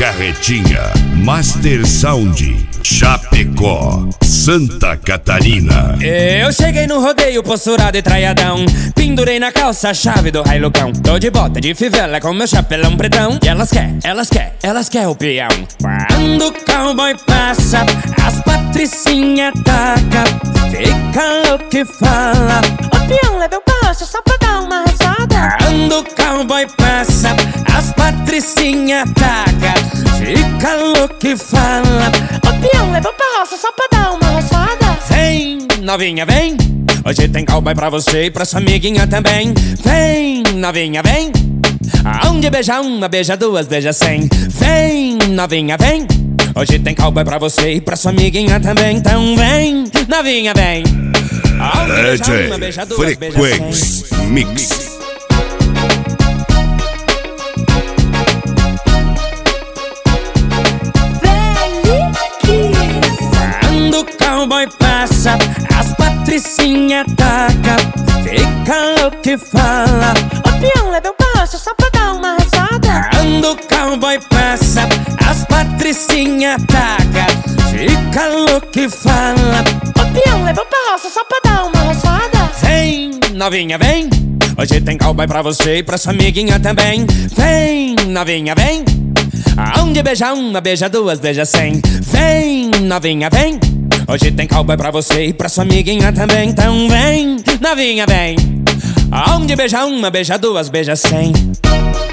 Carretinha, Master Sound, Chapecó, Santa Catarina. Eu cheguei no rodeio posturado e traiadão, pendurei na calça a chave do railucão. Tô de bota de fivela com meu chapelão pretão. E elas quer o peão. Quando o cowboy passa, as patricinha taca, fica louco e fala: o peão leva o passo só pra dar uma risada. Quando o cowboy passa, as patricinha taca, fica louco e fala: o peão leva o passo só pra dar uma roçada. Vem, novinha, vem, hoje tem cowboy pra você e pra sua amiguinha também. Vem, novinha, vem, aonde beija uma, beija duas, beija 100. Vem, novinha, vem, hoje tem cowboy pra você e pra sua amiguinha também. Então vem, novinha, vem, aonde beija uma, beija duas, beija 100. Frequência Mix. Quando o cowboy passa, as patricinha taca, fica louco e fala: o peão leva o passo só pra dar uma risada. Quando o cowboy passa, as patricinha taca, fica louco e fala: o peão leva o passo só pra dar uma roçada. Vem, novinha, vem, hoje tem cowboy pra você e pra sua amiguinha também. Vem, novinha, vem, aonde beija uma, beija duas, beija 100. Vem, novinha, vem, hoje tem cowboy pra você e pra sua amiguinha também. Então vem, novinha, vem, aonde beija uma, beija duas, beija 100.